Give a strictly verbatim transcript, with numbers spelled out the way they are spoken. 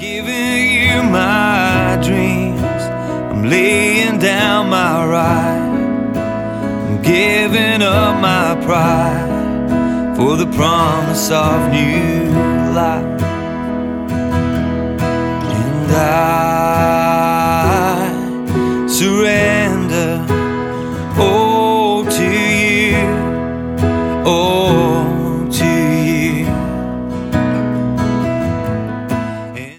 Giving you my dreams, I'm laying down my right, I'm giving up my pride for the promise of new life.